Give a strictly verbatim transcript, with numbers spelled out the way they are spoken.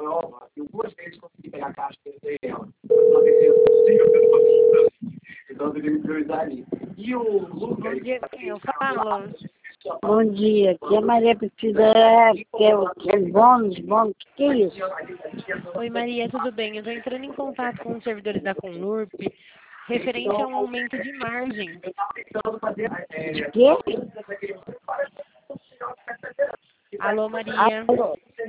Bom dia, quem eu falo? Bom dia, aqui é Maria Precisa, é, que é, o- que é bônus, bônus, que que é isso? Oi, Maria, tudo bem? Eu estou entrando em contato com os servidores da Conlurp referente a um aumento de margem. De quê? Alô, Maria. Alô?